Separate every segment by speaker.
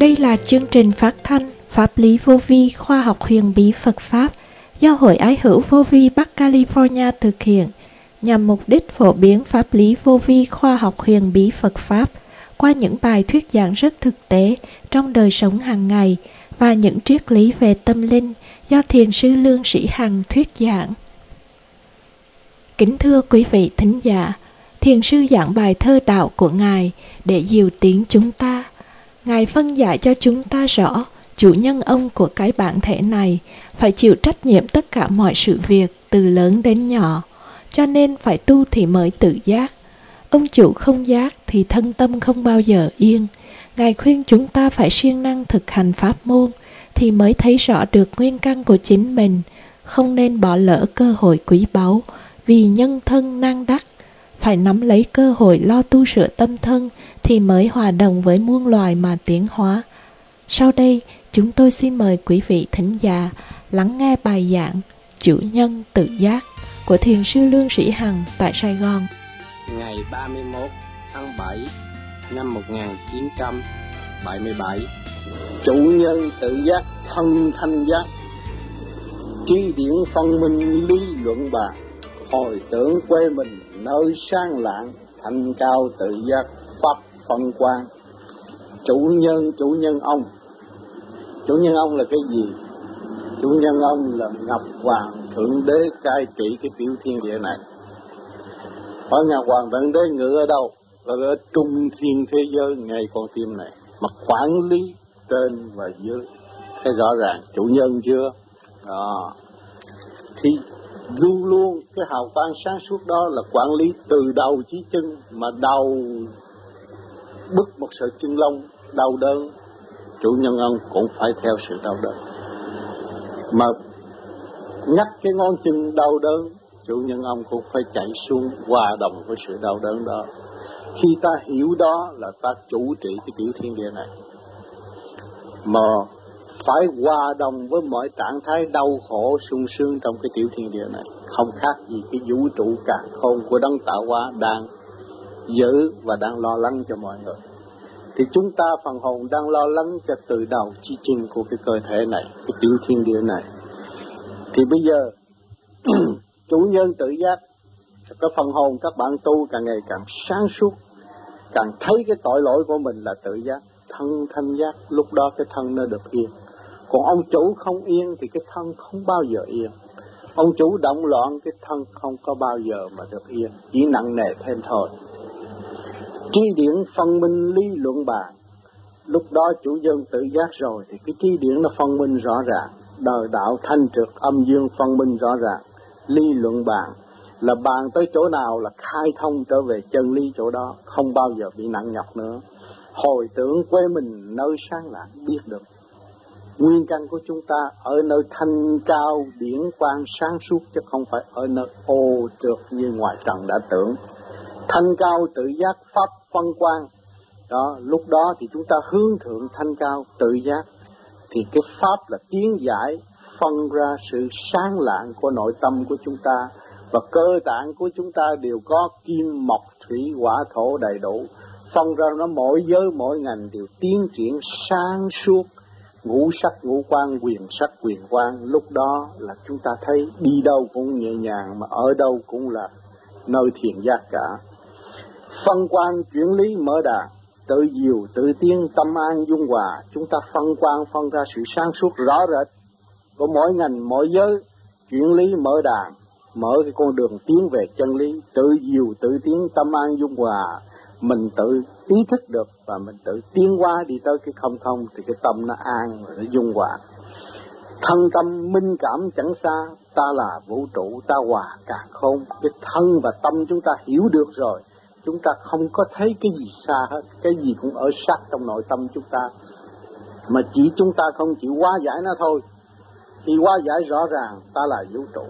Speaker 1: Đây là chương trình phát thanh Pháp lý vô vi khoa học huyền bí Phật Pháp do Hội Ái hữu Vô vi Bắc California thực hiện nhằm mục đích phổ biến pháp lý vô vi khoa học huyền bí Phật Pháp qua những bài thuyết giảng rất thực tế trong đời sống hàng ngày và những triết lý về tâm linh do Thiền sư Lương Sĩ Hằng thuyết giảng. Kính thưa quý vị thính giả, Thiền sư giảng bài thơ đạo của Ngài để dìu tiếng chúng ta. Ngài phân giải cho chúng ta rõ chủ nhân ông của cái bản thể này phải chịu trách nhiệm tất cả mọi sự việc từ lớn đến nhỏ, cho nên phải tu thì mới tự giác. Ông chủ không giác thì thân tâm không bao giờ yên. Ngài khuyên chúng ta phải siêng năng thực hành pháp môn thì mới thấy rõ được nguyên căn của chính mình, không nên bỏ lỡ cơ hội quý báu vì nhân thân nan đắc. Phải nắm lấy cơ hội lo tu sửa tâm thân thì mới hòa đồng với muôn loài mà tiến hóa. Sau đây, chúng tôi xin mời quý vị thính giả lắng nghe bài giảng Chủ nhân tự giác của Thiền sư Lương Sĩ Hằng tại Sài Gòn.
Speaker 2: Ngày 31 tháng 7 năm 1977. Chủ nhân tự giác thân thanh giác, tri điển phân minh lý luận bàn, hồi tưởng quê mình nơi sang lạng, thanh cao tự giác pháp phân quan. Chủ nhân ông. Chủ nhân ông là cái gì? Chủ nhân ông là Ngọc Hoàng Thượng Đế cai trị cái tiểu thiên địa này. Ở Ngọc Hoàng Thượng Đế ngự ở đâu? Là ở trung thiên thế giới ngay con tim này, mà quản lý trên và dưới. Thấy rõ ràng chủ nhân chưa? Đó. Thì luôn luôn cái hào quang sáng suốt đó là quản lý từ đầu chí chân, mà đầu bứt một sợi chân lông đau đớn, chủ nhân ông cũng phải theo sự đau đớn. Mà ngắt cái ngón chân đau đớn, chủ nhân ông cũng phải chạy xuống hòa đồng với sự đau đớn đó. Khi ta hiểu đó là ta chủ trị cái tiểu thiên địa này, mà phải hòa đồng với mọi trạng thái đau khổ sung sướng trong cái tiểu thiên địa này, không khác gì cái vũ trụ càn khôn của đấng tạo hóa đang giữ và đang lo lắng cho mọi người. Thì chúng ta phần hồn đang lo lắng cho từ đầu chí chân của cái cơ thể này, cái tiểu thiên địa này. Thì bây giờ chủ nhân tự giác, cái phần hồn các bạn tu càng ngày càng sáng suốt, càng thấy cái tội lỗi của mình là tự giác, thân thanh giác, lúc đó cái thân nó được yên. Còn ông chủ không yên thì cái thân không bao giờ yên. Ông chủ động loạn, cái thân không có bao giờ mà được yên, chỉ nặng nề thêm thôi. Tri điển phân minh lý luận bàn. Lúc đó chủ nhân tự giác rồi thì cái tri điển nó phân minh rõ ràng, đời đạo thanh trực âm dương phân minh rõ ràng. Lý luận bàn là bàn tới chỗ nào là khai thông trở về chân lý chỗ đó, không bao giờ bị nặng nhọc nữa. Hồi tưởng quê mình nơi sáng lạng, biết được nguyên căn của chúng ta ở nơi thanh cao điển quang sáng suốt, chứ không phải ở nơi ô trượt như ngoài trần đã tưởng. Thanh cao tự giác pháp phân quan đó, lúc đó thì chúng ta hướng thượng thanh cao tự giác, thì cái pháp là tiến giải phân ra sự sáng lạng của nội tâm của chúng ta, và cơ tạng của chúng ta đều có kim mộc thủy hỏa thổ đầy đủ, phân ra nó mỗi giới mỗi ngành đều tiến triển sáng suốt, ngũ sắc ngũ quan, quyền sắc quyền quan. Lúc đó là chúng ta thấy đi đâu cũng nhẹ nhàng, mà ở đâu cũng là nơi thiền giác cả. Phân quan chuyển lý mở đàn, tự diệu tự tiến tâm an dung hòa. Chúng ta phân quan phân ra sự sáng suốt rõ rệt của mỗi ngành mỗi giới, chuyển lý mở đàn, mở cái con đường tiến về chân lý, tự diệu tự tiến tâm an dung hòa. Mình tự ý thức được và mình tự tiến hóa đi tới cái không không, thì cái tâm nó an và nó dung hòa. Thân tâm minh cảm chẳng xa, ta là vũ trụ, ta hòa càn khôn. Cái thân và tâm chúng ta hiểu được rồi, chúng ta không có thấy cái gì xa hết, cái gì cũng ở sát trong nội tâm chúng ta, mà chỉ chúng ta không chịu hóa giải nó thôi. Khi hóa giải rõ ràng ta là vũ trụ,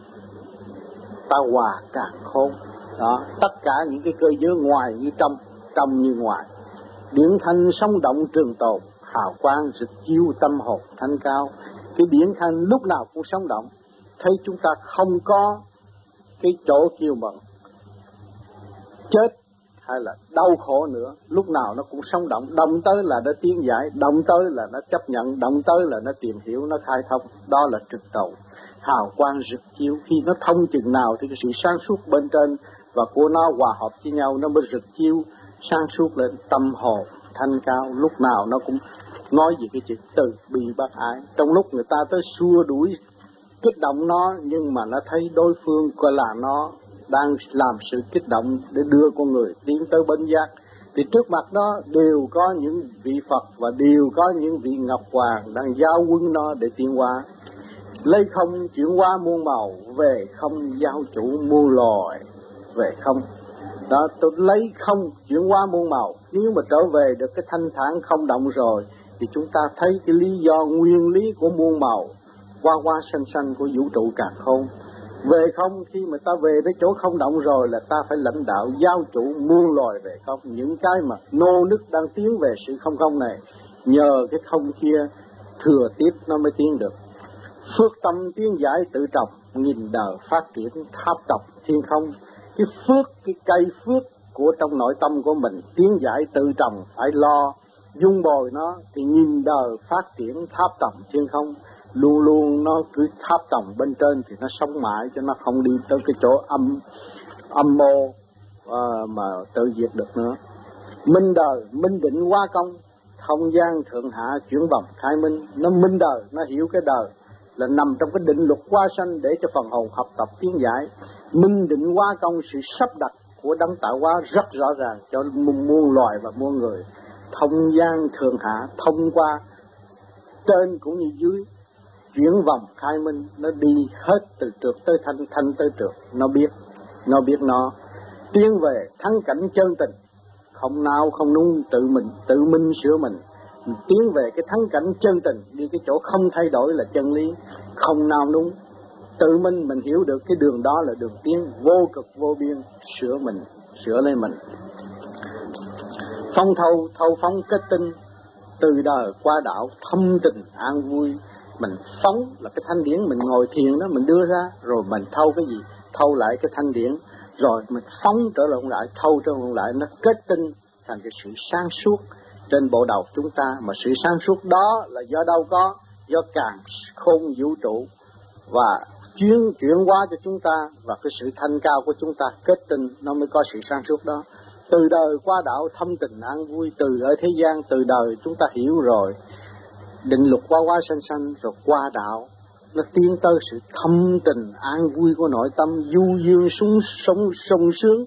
Speaker 2: ta hòa càn khôn đó, tất cả những cái cơ giới ngoài như trong, trong như ngoài, điển thanh sống động trường tồn, hào quang rực chiếu tâm hồn thanh cao. Cái điển thanh lúc nào cũng sống động, thấy chúng ta không có cái chỗ kêu bằng chết hay là đau khổ nữa, lúc nào nó cũng sống động. Động tới là nó tiến giải, động tới là nó chấp nhận, động tới là nó tìm hiểu, nó khai thông. Đó là trực cầu hào quang rực chiếu. Khi nó thông chừng nào thì cái sự sáng suốt bên trên và của nó hòa hợp với nhau, nó mới rực chiếu sáng suốt lên. Tâm hồn thanh cao, lúc nào nó cũng nói về cái chữ từ bi bác ái. Trong lúc người ta tới xua đuổi kích động nó, nhưng mà nó thấy đối phương coi là nó đang làm sự kích động để đưa con người tiến tới bến giác, thì trước mặt đó đều có những vị Phật và đều có những vị Ngọc Hoàng đang giao quân nó để tiến hóa. Lấy không chuyển hóa muôn màu, về không giao chủ muôn loài. Về không đó, tôi lấy không chuyển hóa muôn màu. Nếu mà trở về được cái thanh thản không động rồi thì chúng ta thấy cái lý do nguyên lý của muôn màu, hoa hoa xanh xanh của vũ trụ càn khôn. Về không, khi mà ta về tới chỗ không động rồi là ta phải lãnh đạo giao chủ muôn loài về không. Những cái mà nô nức đang tiến về sự không không này, nhờ cái không kia thừa tiếp nó mới tiến được. Phước tâm tiến giải tự trọng, nghìn đời phát triển tháp tộc thiên không. Cái phước, cái cây phước của trong nội tâm của mình tiến giải tự trọng, phải lo dung bồi nó thì nghìn đời phát triển tháp tộc thiên không. Luôn luôn nó cứ tháp tòng bên trên thì nó sống mãi, cho nó không đi tới cái chỗ âm mô mà tự diệt được nữa. Minh đời, minh định hóa công, không gian thượng hạ chuyển vòng khai minh. Nó minh đời, nó hiểu cái đời là nằm trong cái định luật hóa sanh để cho phần hồn học tập tiến giải. Minh định hóa công, sự sắp đặt của đấng tạo hóa rất rõ ràng cho muôn loài và muôn người. Không gian thượng hạ thông qua trên cũng như dưới, chuyển vòng khai minh, nó đi hết từ trượt tới thanh, thanh tới trượt. Nó biết nó tiến về thắng cảnh chân tình, không nào không nung, tự mình sửa mình. Tiến về cái thắng cảnh chân tình, đi cái chỗ không thay đổi là chân lý, không nào nung, tự mình hiểu được cái đường đó là đường tiến vô cực vô biên, sửa lấy mình. Phong thâu phóng kết tinh, từ đời qua đạo thâm tình an vui. Mình phóng là cái thanh điển, mình ngồi thiền đó mình đưa ra, rồi mình thâu cái gì? Thâu lại cái thanh điển, rồi mình phóng trở lại, thâu trở lại, nó kết tinh thành cái sự sáng suốt trên bộ đầu chúng ta. Mà sự sáng suốt đó là do đâu có? Do càn khôn vũ trụ và chuyển hóa cho chúng ta, và cái sự thanh cao của chúng ta kết tinh nó mới có sự sáng suốt đó. Từ đời qua đạo thâm tình an vui, từ ở thế gian, từ đời chúng ta hiểu rồi định luật qua qua sanh sanh, rồi qua đạo nó tiến tới sự thâm tình an vui của nội tâm, du dương sung sướng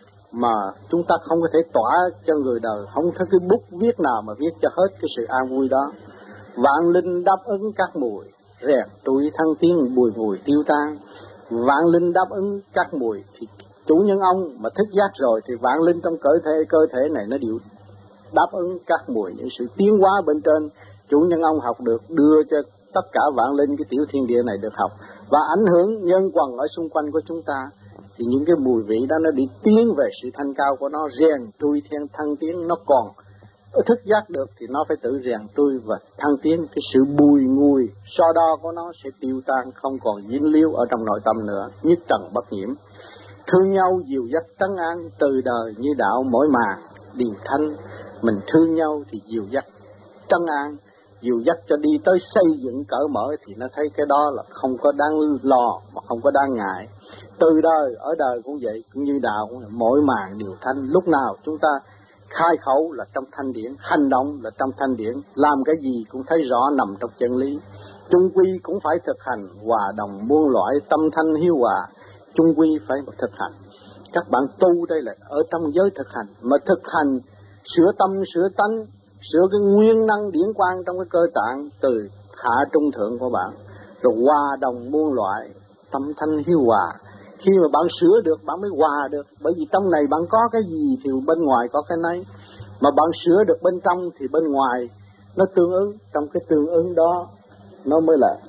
Speaker 2: mà chúng ta không có thể tỏa cho người đời. Không có cái bút viết nào mà viết cho hết cái sự an vui đó. Vạn linh đáp ứng các mùi, rèn trụi thăng tiến bùi mùi tiêu tan. Vạn linh đáp ứng các mùi thì chủ nhân ông mà thức giác rồi thì vạn linh trong cơ thể này nó đều đáp ứng các mùi, những sự tiến hóa bên trên. Chủ nhân ông học được, đưa cho tất cả vạn linh cái tiểu thiên địa này được học, và ảnh hưởng nhân quần ở xung quanh của chúng ta. Thì những cái mùi vị đó nó đi tiến về sự thanh cao của nó, rèn trui thiên thăng tiến. Nó còn thức giác được thì nó phải tự rèn trui và thăng tiến. Cái sự bùi ngùi so đo của nó sẽ tiêu tan, không còn dính líu ở trong nội tâm nữa, nhất trần bất nhiễm. Thương nhau dìu dắt trấn an, từ đời như đạo mỗi màn điều thanh. Mình thương nhau thì dìu dắt trấn an, dìu dắt cho đi tới xây dựng cởi mở, thì nó thấy cái đó là không có đáng lo mà không có đáng ngại. Từ đời ở đời cũng vậy, cũng như đạo, mỗi màn điều thanh. Lúc nào chúng ta khai khẩu là trong thanh điển, hành động là trong thanh điển, làm cái gì cũng thấy rõ nằm trong chân lý. Chung quy cũng phải thực hành, hòa đồng muôn loại, tâm thanh hiếu hòa, chung quy phải thực hành. Các bạn tu đây là ở trong giới thực hành, mà thực hành sửa tâm, sửa tánh, sửa cái nguyên năng điển quang trong cái cơ tạng từ hạ trung thượng của bạn, rồi hòa đồng muôn loại, tâm thanh hiếu hòa. Khi mà bạn sửa được, bạn mới hòa được, bởi vì trong này bạn có cái gì thì bên ngoài có cái nấy. Mà bạn sửa được bên trong thì bên ngoài nó tương ứng, trong cái tương ứng đó nó mới là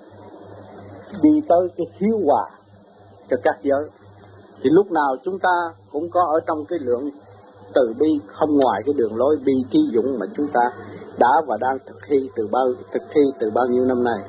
Speaker 2: đi tới cái hiếu hòa cho các giới. Thì lúc nào chúng ta cũng có ở trong cái lượng từ bi, không ngoài cái đường lối bi trí dũng mà chúng ta đã và đang thực thi từ bao nhiêu năm nay.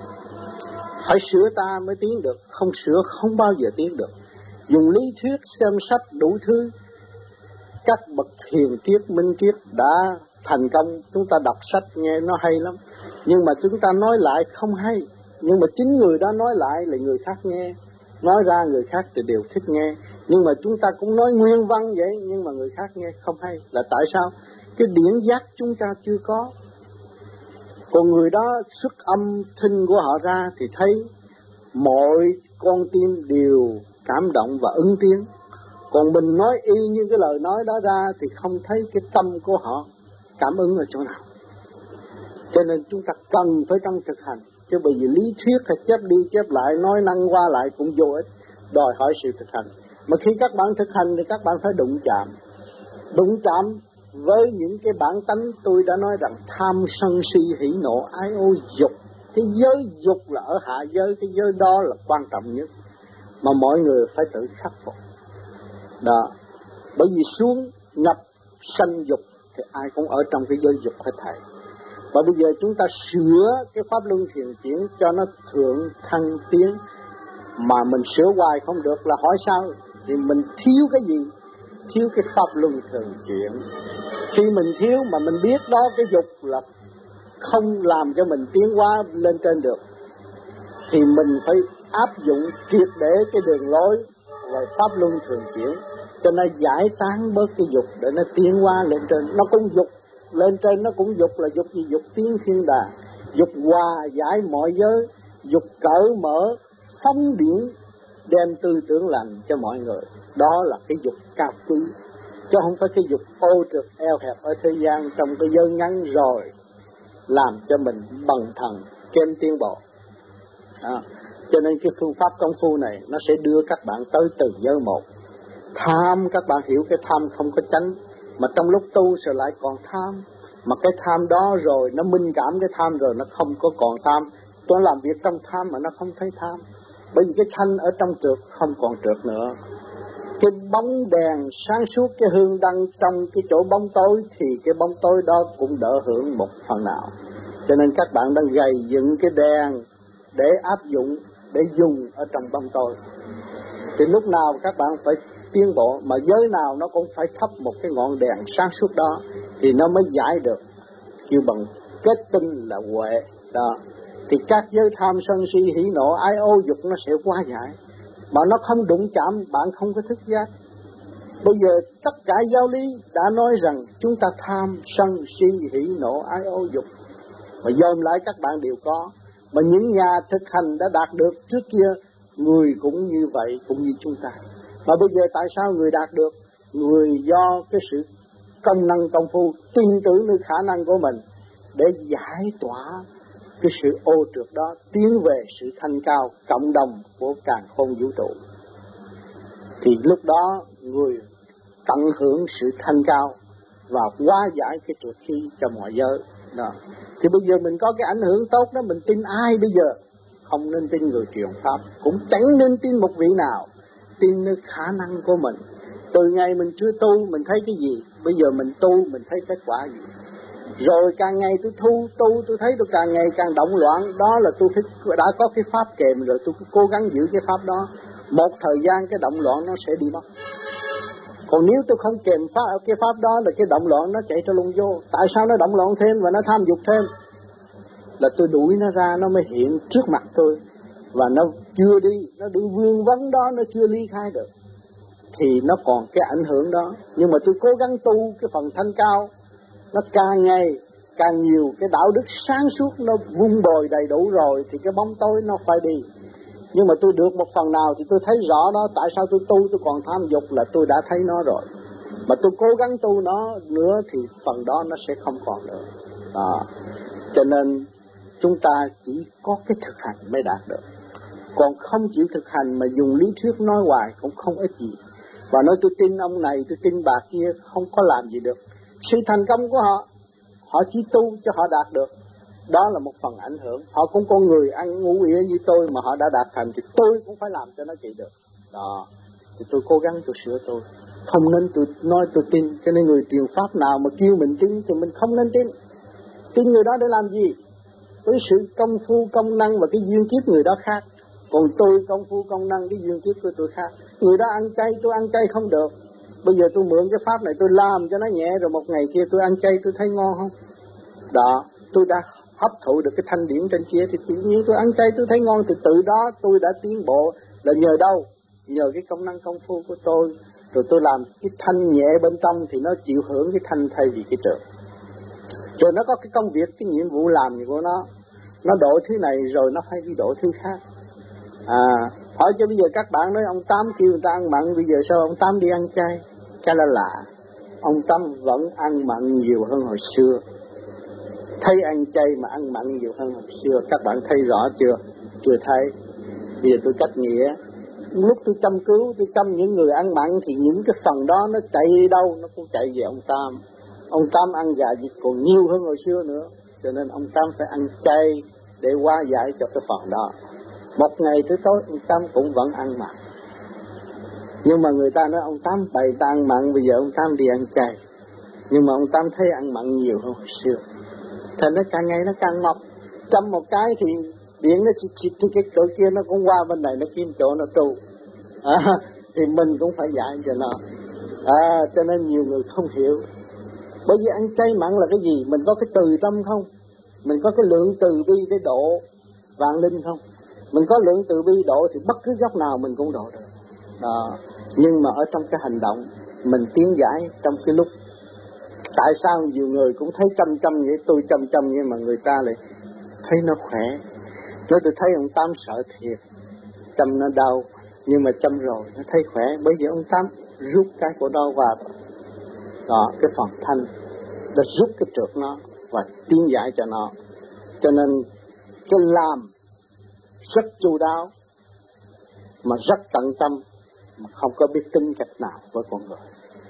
Speaker 2: Phải sửa ta mới tiến được, không sửa không bao giờ tiến được. Dùng lý thuyết xem sách đủ thứ, Các bậc hiền triết, minh triết đã thành công, chúng ta đọc sách nghe nó hay lắm. Nhưng mà chúng ta nói lại không hay. Nhưng mà chính người đó nói lại là người khác nghe. Nói ra người khác thì đều thích nghe. Nhưng mà chúng ta cũng nói nguyên văn vậy, nhưng mà người khác nghe không hay. Là tại sao? Cái điển giác chúng ta chưa có. Còn người đó xuất âm thanh của họ ra thì thấy mọi con tim đều cảm động và ứng tiếng. Còn mình nói y như cái lời nói đó ra thì không thấy cái tâm của họ cảm ứng ở chỗ nào. Cho nên chúng ta cần phải trong thực hành. Chứ bởi vì lý thuyết hay chép đi chép lại, nói năng qua lại cũng vô ích, đòi hỏi sự thực hành. Mà khi các bạn thực hành thì các bạn phải đụng chạm. Đụng chạm với những cái bản tánh tôi đã nói rằng tham sân si hỉ nộ ái ô dục. Cái giới dục là ở hạ giới, cái giới đó là quan trọng nhất. Mà mọi người phải tự khắc phục. Đó. Bởi vì xuống ngập sanh dục thì ai cũng ở trong cái giới dục hết thảy. Và bây giờ chúng ta sửa cái pháp luân thiền chuyển cho nó thượng thăng tiến. Mà mình sửa hoài không được là hỏi sao? Thì mình thiếu cái gì? Thiếu cái pháp luân thường chuyển. Khi mình thiếu mà mình biết đó cái dục là không làm cho mình tiến hóa lên trên được, thì mình phải áp dụng triệt để cái đường lối về pháp luân thường chuyển cho nó giải tán bớt cái dục để nó tiến hóa lên trên. Nó cũng dục lên trên, nó cũng dục là dục gì? Dục tiến thiên đàng, dục hòa giải mọi giới, dục cởi mở phóng điển đem tư tưởng lành cho mọi người. Đó là cái dục cao quý, chứ không phải cái dục ô trượt eo hẹp ở thế gian trong cái giới ngắn rồi làm cho mình bằng thần kém tiến bộ. Cho nên cái phương pháp công phu này nó sẽ đưa các bạn tới từng giới một. Tham, các bạn hiểu cái tham không có chánh, mà trong lúc tu sẽ lại còn tham. Mà cái tham đó rồi nó minh cảm cái tham rồi nó không có còn tham. Tôi làm việc trong tham mà nó không thấy tham, bởi vì cái thanh ở trong trượt không còn trượt nữa. Cái bóng đèn sáng suốt, cái hương đăng trong cái chỗ bóng tối thì cái bóng tối đó cũng đỡ hưởng một phần nào. Cho nên các bạn đang gầy dựng cái đèn để áp dụng, để dùng ở trong bóng tối. Thì lúc nào các bạn phải tiến bộ, mà giới nào nó cũng phải thắp một cái ngọn đèn sáng suốt đó thì nó mới giải được. Kêu bằng kết tinh là huệ đó. Thì các giới tham sân si hỉ nộ ái ô dục nó sẽ hóa giải. Mà nó không đụng chạm, bạn không có thức giác. Bây giờ tất cả giáo lý đã nói rằng chúng ta tham sân si hỉ nộ ái ô dục, mà dòm lại các bạn đều có. Mà những nhà thực hành đã đạt được trước kia, người cũng như vậy, cũng như chúng ta. Mà bây giờ tại sao người đạt được? Người do cái sự công năng công phu, tin tưởng nơi khả năng của mình để giải tỏa cái sự ô trượt đó, tiến về sự thanh cao cộng đồng của càn khôn vũ trụ. Thì lúc đó người tận hưởng sự thanh cao và hóa giải cái trượt khí cho mọi giới đó. Thì bây giờ mình có cái ảnh hưởng tốt đó, mình tin ai bây giờ? Không nên tin người truyền pháp, cũng chẳng nên tin một vị nào. Tin nơi khả năng của mình. Từ ngày mình chưa tu mình thấy cái gì, bây giờ mình tu mình thấy kết quả gì. Rồi càng ngày tôi tu tôi thấy tôi càng ngày càng động loạn. Đó là tôi đã có cái pháp kèm rồi, tôi cố gắng giữ cái pháp đó. Một thời gian cái động loạn nó sẽ đi mất. Còn nếu tôi không kèm cái pháp đó là cái động loạn nó chạy cho lung vô. Tại sao nó động loạn thêm và nó tham dục thêm? Là tôi đuổi nó ra, nó mới hiện trước mặt tôi. Và nó chưa đi, nó đứng vương vấn đó, nó chưa ly khai được. Thì nó còn cái ảnh hưởng đó. Nhưng mà tôi cố gắng tu cái phần thanh cao, nó càng ngày càng nhiều cái đạo đức sáng suốt nó vun bồi đầy đủ rồi thì cái bóng tối nó phải đi. Nhưng mà tôi được một phần nào thì tôi thấy rõ đó. Tại sao tôi tu tôi còn tham dục là tôi đã thấy nó rồi. Mà tôi cố gắng tu nó nữa thì phần đó nó sẽ không còn nữa đó. Cho nên chúng ta chỉ có cái thực hành mới đạt được. Còn không chịu thực hành mà dùng lý thuyết nói hoài cũng không ích gì. Và nói tôi tin ông này, tôi tin bà kia, không có làm gì được. Sự thành công của họ chỉ tu cho họ đạt được. Đó là một phần ảnh hưởng. Họ cũng con người ăn ngủ ỉa như tôi mà họ đã đạt thành thì tôi cũng phải làm cho nó chị được. Đó. Thì tôi cố gắng tôi sửa tôi. Không nên tôi nói tôi tin. Cho nên người truyền pháp nào mà kêu mình tin thì mình không nên tin. Tin người đó để làm gì? Với sự công phu công năng và cái duyên kiếp người đó khác. Còn tôi công phu công năng cái duyên kiếp của tôi khác. Người đó ăn chay, tôi ăn chay không được. Bây giờ tôi mượn cái pháp này tôi làm cho nó nhẹ, rồi một ngày kia tôi ăn chay tôi thấy ngon không? Đó, tôi đã hấp thụ được cái thanh điển trên kia thì tự nhiên tôi ăn chay tôi thấy ngon, thì tự đó tôi đã tiến bộ. Là nhờ đâu? Nhờ cái công năng công phu của tôi. Rồi tôi làm cái thanh nhẹ bên trong thì nó chịu hưởng cái thanh thay vì cái trượt. Rồi nó có cái công việc, cái nhiệm vụ làm gì của nó. Nó độ thứ này rồi nó phải đi độ thứ khác. Hỏi cho bây giờ các bạn nói ông Tám kêu người ta ăn mặn, bây giờ sao ông Tám đi ăn chay? Cái là lạ. Ông Tám vẫn ăn mặn nhiều hơn hồi xưa. Thấy ăn chay mà ăn mặn nhiều hơn hồi xưa. Các bạn thấy rõ chưa? Chưa thấy. Bây giờ tôi cách nghĩa. Lúc tôi chăm cứu, tôi chăm những người ăn mặn thì những cái phần đó nó chạy đâu, nó cũng chạy về ông Tám. Ông Tám ăn gà vịt còn nhiều hơn hồi xưa nữa. Cho nên ông Tám phải ăn chay để hóa giải cho cái phần đó. Một ngày tới tối ông Tám cũng vẫn ăn mặn. Nhưng mà người ta nói ông Tám bày ta ăn mặn, bây giờ ông Tám đi ăn chay. Nhưng mà ông Tám thấy ăn mặn nhiều hơn hồi xưa. Thành nó càng ngày nó càng mọc. Chăm một cái thì điện nó xịt thì cái chỗ kia nó cũng qua bên này nó kiếm chỗ nó tru. Thì mình cũng phải dạy cho nó. Cho nên nhiều người không hiểu. Bởi vì ăn chay mặn là cái gì? Mình có cái từ tâm không? Mình có cái lượng từ bi để độ vạn linh không? Mình có lượng từ bi độ thì bất cứ góc nào mình cũng độ được. Đó. Nhưng mà ở trong cái hành động mình tiến giải trong cái lúc. Tại sao nhiều người cũng thấy chăm vậy, tôi chăm nhưng mà người ta lại thấy nó khỏe. Nói tôi thấy ông Tám sợ thiệt, chăm nó đau, nhưng mà chăm rồi nó thấy khỏe. Bởi vì ông Tám rút cái của đó qua rồi. Đó, cái phần thanh đã rút cái trượt nó và tiến giải cho nó. Cho nên cái làm rất chu đáo mà rất tận tâm, mà không có biết tính cách nào với con người.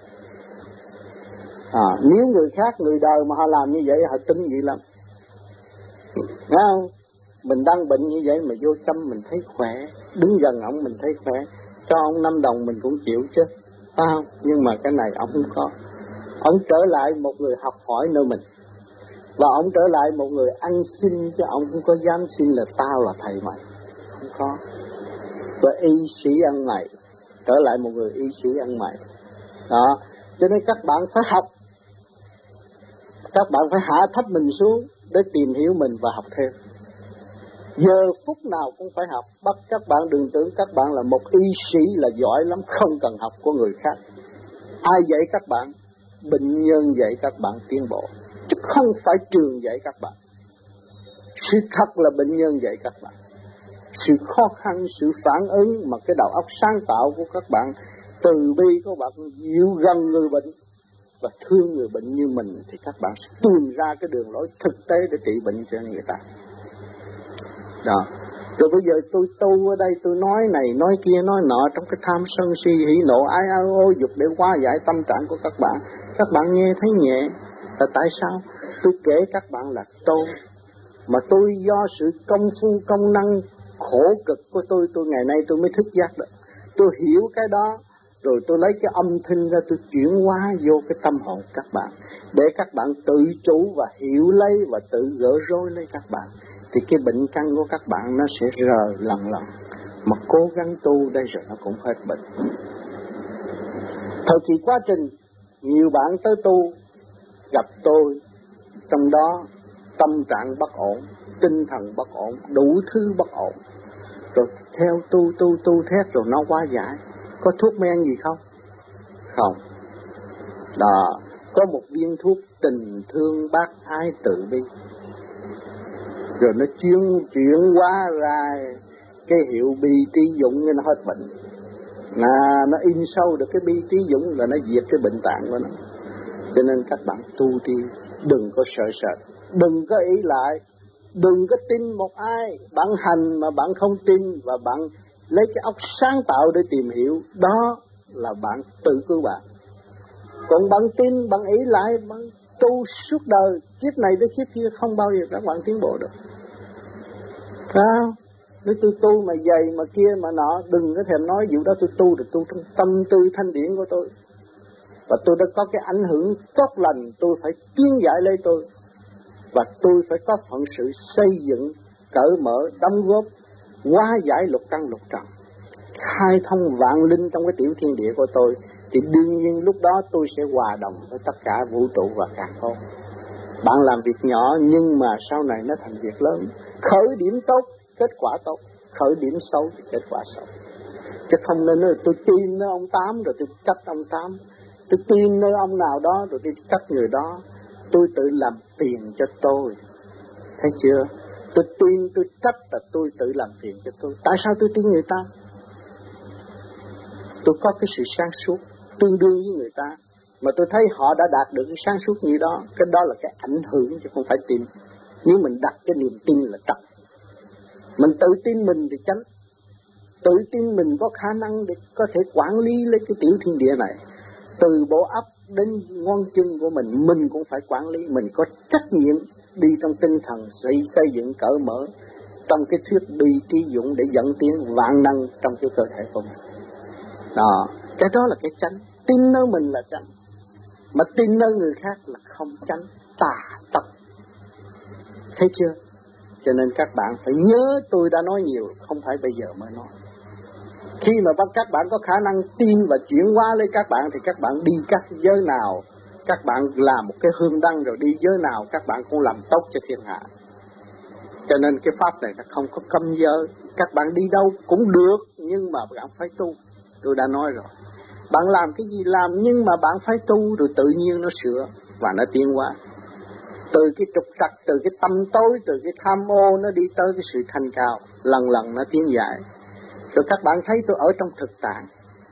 Speaker 2: Nếu người khác, người đời mà họ làm như vậy, họ tính vậy lắm. Nghe không? Mình đang bệnh như vậy mà vô chăm mình thấy khỏe, đứng gần ông mình thấy khỏe, cho ông 5 đồng mình cũng chịu chứ, phải không? Nhưng mà cái này ông không có. Ông trở lại một người học hỏi nơi mình, và ông trở lại một người ăn xin, chứ ông không có dám xin là tao là thầy mày, không có. Và y sĩ ăn mày, trở lại một người y sĩ ăn mày. Đó, cho nên các bạn phải học, các bạn phải hạ thấp mình xuống để tìm hiểu mình và học thêm. Giờ phút nào cũng phải học. Bắt các bạn đừng tưởng các bạn là một y sĩ là giỏi lắm, không cần học của người khác. Ai dạy các bạn? Bệnh nhân dạy các bạn tiến bộ, chứ không phải trường dạy các bạn. Sự thật là bệnh nhân dạy các bạn. Sự khó khăn, sự phản ứng mà cái đầu óc sáng tạo của các bạn, từ bi của bạn dịu gần người bệnh và thương người bệnh như mình, thì các bạn sẽ tìm ra cái đường lối thực tế để trị bệnh cho người ta. Đó. Rồi bây giờ tôi tu ở đây, tôi nói này, nói kia, nói nọ, trong cái tham sân si hỉ nộ ái ô dục để hóa giải tâm trạng của các bạn. Các bạn nghe thấy nhẹ. Là tại sao? Tôi kể các bạn là tôi. Mà tôi do sự công phu, công năng, khổ cực của tôi ngày nay tôi mới thức giác được. Tôi hiểu cái đó, rồi tôi lấy cái âm thanh ra tôi chuyển hóa vô cái tâm hồn các bạn, để các bạn tự chủ và hiểu lấy và tự gỡ rối lấy các bạn. Thì cái bệnh căn của các bạn nó sẽ rờ lần mà cố gắng tu đây rồi nó cũng hết bệnh. Thời kỳ quá trình nhiều bạn tới tu gặp tôi, trong đó tâm trạng bất ổn, tinh thần bất ổn, đủ thứ bất ổn, rồi theo tu thét rồi nó hóa giải. Có thuốc men gì không? Không. Đó, có một viên thuốc tình thương bác ái từ bi, rồi nó chuyển hóa ra cái hiệu bi trí dũng, nó hết bệnh. Nó in sâu được cái bi trí dũng là nó diệt cái bệnh tạng của nó. Cho nên các bạn tu đi, đừng có sợ sệt, đừng có ý lại, đừng có tin một ai. Bạn hành mà bạn không tin, và bạn lấy cái óc sáng tạo để tìm hiểu, đó là bạn tự cứu bạn. Còn bạn tin, bạn ý lại, bạn tu suốt đời, kiếp này tới kiếp kia, không bao giờ các bạn tiến bộ được. Sao? Nếu tôi tu mà dày mà kia mà nọ, đừng có thèm nói vụ đó. Tôi tu được tu trong tâm tư thanh điển của tôi, và tôi đã có cái ảnh hưởng tốt lành. Tôi phải tiến giải lấy tôi, và tôi phải có phận sự xây dựng, cởi mở, đóng góp, hóa giải lục căn lục trần. khai thông vạn linh trong cái tiểu thiên địa của tôi, thì đương nhiên lúc đó tôi sẽ hòa đồng với tất cả vũ trụ và càn khôn. Bạn làm việc nhỏ nhưng mà sau này nó thành việc lớn. Khởi điểm tốt, kết quả tốt. Khởi điểm xấu thì kết quả xấu. Chứ không nên nói tôi tin nơi ông Tám rồi tôi trách ông Tám, tôi tin nơi ông nào đó rồi tôi trách người đó. Tôi tự làm phiền cho tôi. Thấy chưa? Tôi tin, tôi trách là tôi tự làm phiền cho tôi. Tại sao tôi tin người ta? Tôi có cái sự sáng suốt tương đương với người ta, mà tôi thấy họ đã đạt được cái sáng suốt như đó. Cái đó là cái ảnh hưởng chứ không phải tin. Nếu mình đặt cái niềm tin là trật. Mình tự tin mình thì tránh. Tự tin mình có khả năng để có thể quản lý lấy cái tiểu thiên địa này. Từ bộ óc đến ngón chân của mình cũng phải quản lý. Mình có trách nhiệm đi trong tinh thần xây dựng cởi mở, trong cái thuyết đi trí dụng để dẫn tiến vạn năng trong cái cơ thể của mình. Đó, cái đó là cái chánh. Tin nơi mình là chánh, mà tin nơi người khác là không chánh, tà tập. Thấy chưa? Cho nên các bạn phải nhớ, tôi đã nói nhiều, không phải bây giờ mới nói. Khi mà các bạn có khả năng tin và chuyển hóa lên các bạn, thì các bạn đi các giới nào, các bạn làm một cái hương đăng rồi đi giới nào, các bạn cũng làm tốt cho thiên hạ. Cho nên cái pháp này nó không có cấm giới. Các bạn đi đâu cũng được, nhưng mà bạn phải tu. Tôi đã nói rồi. Bạn làm cái gì làm, nhưng mà bạn phải tu, rồi tự nhiên nó sửa và nó tiến hóa. Từ cái trục trặc, từ cái tâm tối, từ cái tham ô, nó đi tới cái sự thanh cao. Lần lần nó tiến giải. Rồi các bạn thấy tôi ở trong thực tại.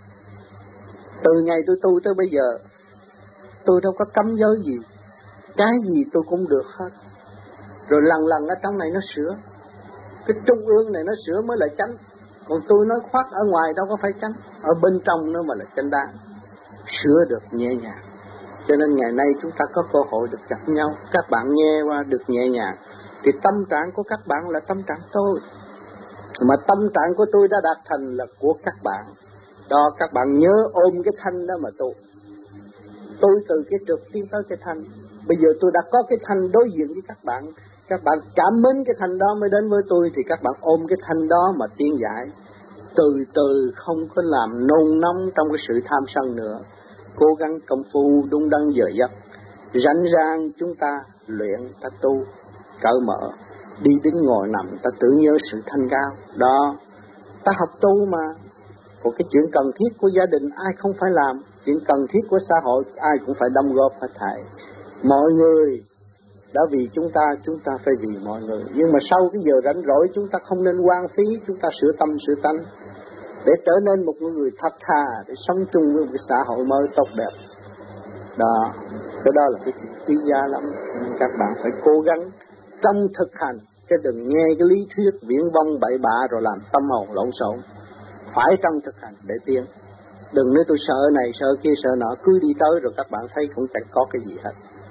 Speaker 2: Từ ngày tôi tu tới bây giờ, tôi đâu có cấm giới gì. Cái gì tôi cũng được hết. Rồi lần lần ở trong này nó sửa. Cái trung ương này nó sửa mới là chánh. Còn tôi nói khoác ở ngoài đâu có phải chánh. Ở bên trong nó mà là chánh đáng. Sửa được nhẹ nhàng. Cho nên ngày nay chúng ta có cơ hội được gặp nhau. Các bạn nghe qua được nhẹ nhàng. Thì tâm trạng của các bạn là tâm trạng tôi. Mà tâm trạng của tôi đã đạt thành là của các bạn. Đó, các bạn nhớ ôm cái thanh đó mà tu. Tôi từ cái trượt tiến tới cái thanh. Bây giờ tôi đã có cái thanh đối diện với các bạn. Các bạn cảm mến cái thanh đó mới đến với tôi. Thì các bạn ôm cái thanh đó mà tiến giải. Từ từ không có làm nôn nóng trong cái sự tham sân nữa. Cố gắng công phu đúng đắn giờ giấc. Rảnh rang chúng ta luyện, ta tu, cởi mở. Đi đứng ngồi nằm ta tự nhớ sự thanh cao. Đó, ta học tu mà. Còn cái chuyện cần thiết của gia đình ai không phải làm. Chuyện cần thiết của xã hội ai cũng phải đóng góp hết thảy. Mọi người đã vì chúng ta phải vì mọi người. Nhưng mà sau cái giờ rảnh rỗi chúng ta không nên hoang phí. Chúng ta sửa tâm sửa tánh để trở nên một người thật thà, để sống chung với một cái xã hội mới tốt đẹp. Đó, cái đó là cái chuyện quý giá lắm. Nên các bạn phải cố gắng trong thực hành, chứ đừng nghe cái lý thuyết viển vông bậy bạ rồi làm tâm hồn lộn xộn. Phải trong thực hành để tiến. Đừng nói tôi sợ này sợ kia sợ nọ, cứ đi tới rồi các bạn thấy cũng chẳng có cái gì hết.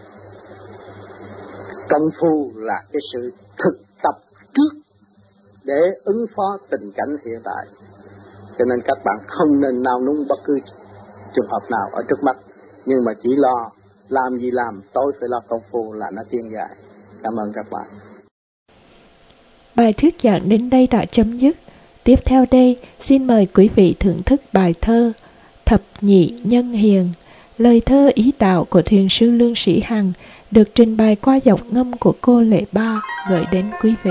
Speaker 2: Công phu là cái sự thực tập trước để ứng phó tình cảnh hiện tại. Cho nên các bạn không nên nao núng bất cứ trường hợp nào ở trước mắt, nhưng mà chỉ lo làm gì làm, tôi phải lo công phu là nó tiến giải. Cảm ơn các bạn.
Speaker 1: Bài thuyết giảng đến đây đã chấm dứt. Tiếp theo đây, xin mời quý vị thưởng thức bài thơ Thập Nhị Nhân Hiền, lời thơ ý đạo của Thiền sư Lương Sĩ Hằng, được trình bày qua giọng ngâm của cô Lệ Ba, gửi đến quý vị.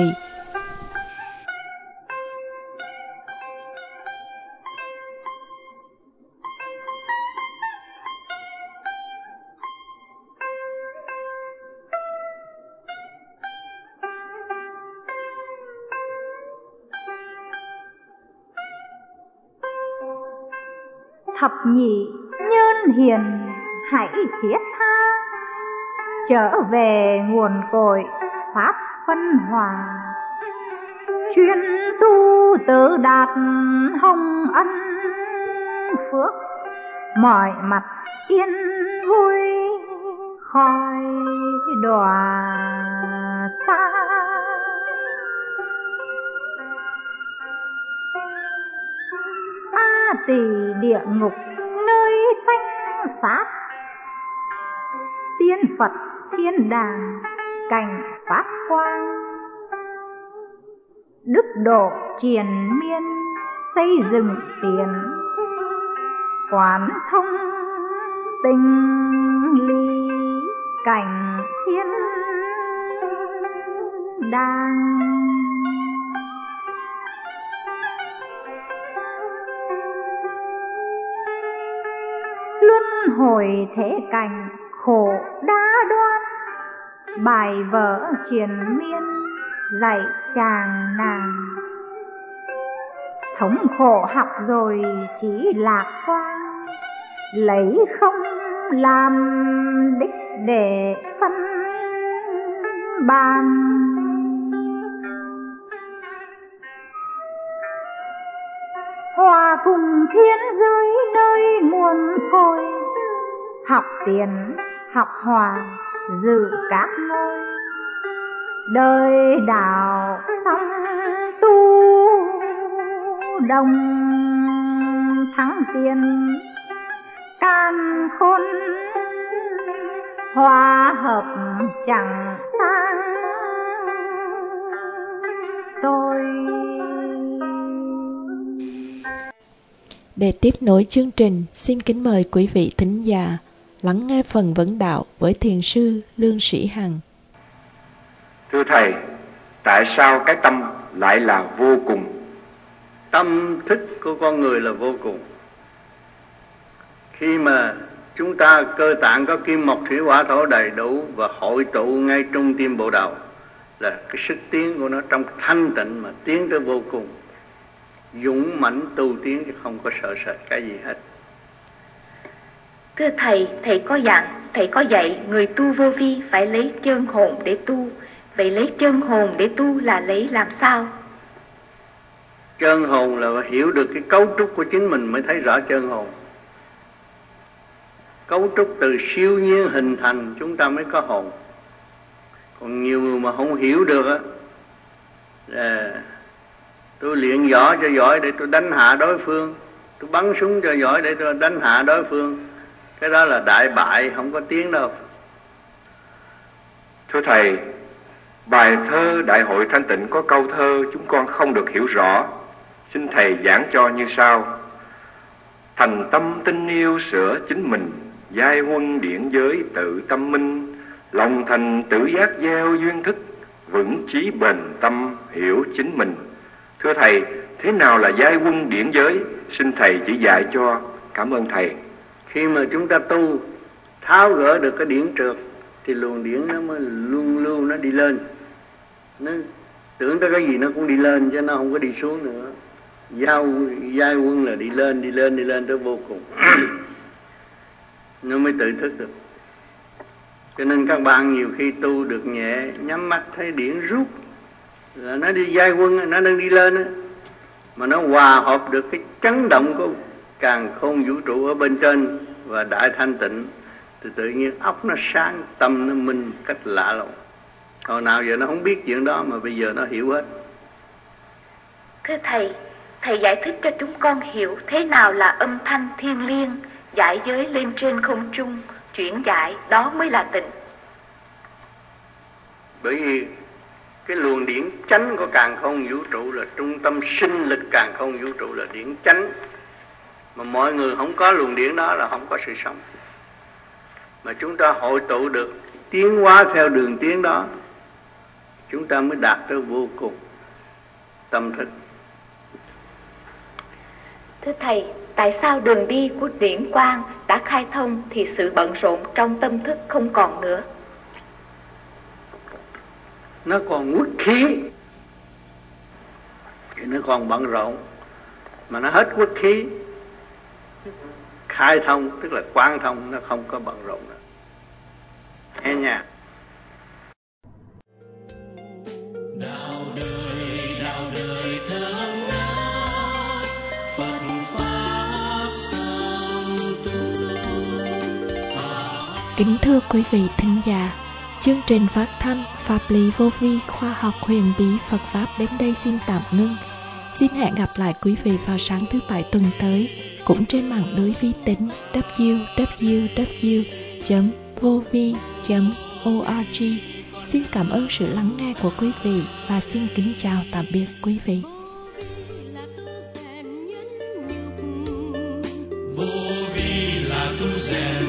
Speaker 3: Thập nhị nhân hiền hãy thiết tha, trở về nguồn cội pháp phân hòa. Chuyên tu tự đạt hồng ân phước, mọi mặt yên vui khỏi đọa xa. Tỳ địa ngục nơi thanh sát, tiên Phật thiên đàng cảnh pháp quang. Đức độ triền miên xây dựng tiền quán thông tình lý cảnh thiên đàng. Luân hồi thế cảnh khổ đa đoan, bài vở triền miên dạy chàng nàng. Thống khổ học rồi chỉ lạc quan, lấy không làm đích để phân bàn. Hòa cùng thiên giới nơi muôn phôi, học tiền học hòa dự các ngôi. Đời đạo xong tu đồng thắng tiền, can khôn hòa hợp chẳng sang tôi.
Speaker 1: Để tiếp nối chương trình, xin kính mời quý vị thính giả lắng nghe phần vấn đạo với thiền sư Lương Sĩ Hằng.
Speaker 4: Thưa Thầy, tại sao cái tâm lại là vô cùng?
Speaker 2: Tâm thức của con người là vô cùng. Khi mà chúng ta cơ tạng có kim mộc thủy hỏa thổ đầy đủ và hội tụ ngay trung tim bộ đầu, là cái sức tiến của nó trong thanh tịnh mà tiến tới vô cùng, dũng mãnh tu tiến chứ không có sợ sệt cái gì hết.
Speaker 5: Thưa Thầy, Thầy có dạy người tu vô vi phải lấy chân hồn để tu. Vậy lấy chân hồn để tu là lấy làm sao?
Speaker 2: Chân hồn là hiểu được cái cấu trúc của chính mình mới thấy rõ chân hồn. Cấu trúc từ siêu nhiên hình thành chúng ta mới có hồn. Còn nhiều người mà không hiểu được á, tôi luyện võ cho giỏi để tôi đánh hạ đối phương, tôi bắn súng cho giỏi để tôi đánh hạ đối phương, cái đó là đại bại, không có tiếng đâu.
Speaker 4: Thưa Thầy, bài thơ Đại hội Thanh Tịnh có câu thơ chúng con không được hiểu rõ, xin Thầy giảng cho như sau: thành tâm tin yêu sửa chính mình, giai huân điển giới tự tâm minh, lòng thành tự giác gieo duyên thức, vững chí bền tâm hiểu chính mình. Thưa Thầy, thế nào là giai huân điển giới? Xin Thầy chỉ dạy cho. Cảm ơn Thầy.
Speaker 2: Khi mà chúng ta tu tháo gỡ được cái điển trượt thì luồng điển nó mới luôn luôn nó đi lên. Nó tưởng tới cái gì nó cũng đi lên chứ nó không có đi xuống nữa. Giai huân là đi lên tới vô cùng. Nó mới tự thức được. Cho nên các bạn nhiều khi tu được nhẹ, nhắm mắt thấy điển rút là nó đi giai huân, nó đang đi lên á, mà nó hòa hợp được cái chấn động của càn khôn vũ trụ ở bên trên và đại thanh tịnh, thì tự nhiên óc nó sáng, tâm nó minh cách lạ lùng. Hồi nào giờ nó không biết chuyện đó mà bây giờ nó hiểu hết.
Speaker 5: Thưa Thầy giải thích cho chúng con hiểu thế nào là âm thanh thiêng liêng, giải giới lên trên không trung, chuyển giải, đó mới là tịnh.
Speaker 2: Bởi vì cái luồng điển chánh của càn khôn vũ trụ là trung tâm sinh lực càn khôn vũ trụ là điển chánh. Mà mọi người không có luồng điển đó là không có sự sống. Mà chúng ta hội tụ được tiến hóa theo đường tiến đó, chúng ta mới đạt tới vô cùng tâm thức.
Speaker 5: Thưa Thầy, tại sao đường đi của điển quang đã khai thông thì sự bận rộn trong tâm thức không còn nữa?
Speaker 2: Nó còn uất khí thì nó còn bận rộn, mà nó hết uất khí, khai thông tức là quang thông, nó không có bận rộn nữa. Nghe nha.
Speaker 6: Đạo đời thơm ngát, Phật pháp song tu.
Speaker 1: Kính thưa quý vị thính giả, chương trình phát thanh Pháp lý vô vi khoa học huyền bí Phật Pháp đến đây xin tạm ngưng. Xin hẹn gặp lại quý vị vào sáng thứ Bảy tuần tới, cũng trên mạng lưới vi tính www.vovi.org. Xin cảm ơn sự lắng nghe của quý vị và xin kính chào tạm biệt quý vị.
Speaker 6: rèn